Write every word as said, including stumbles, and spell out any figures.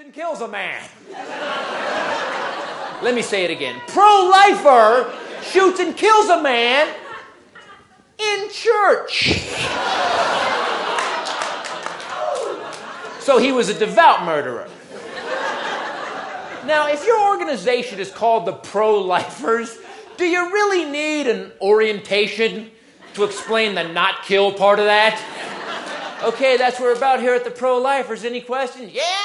and kills a man. Let me say it again. Pro-lifer shoots and kills a man in church. So he was a devout murderer. Now, if your organization is called the Pro-Lifers, do you really need an orientation to explain the not kill part of that? Okay, that's what we're about here at the Pro-Lifers. Any questions? Yeah!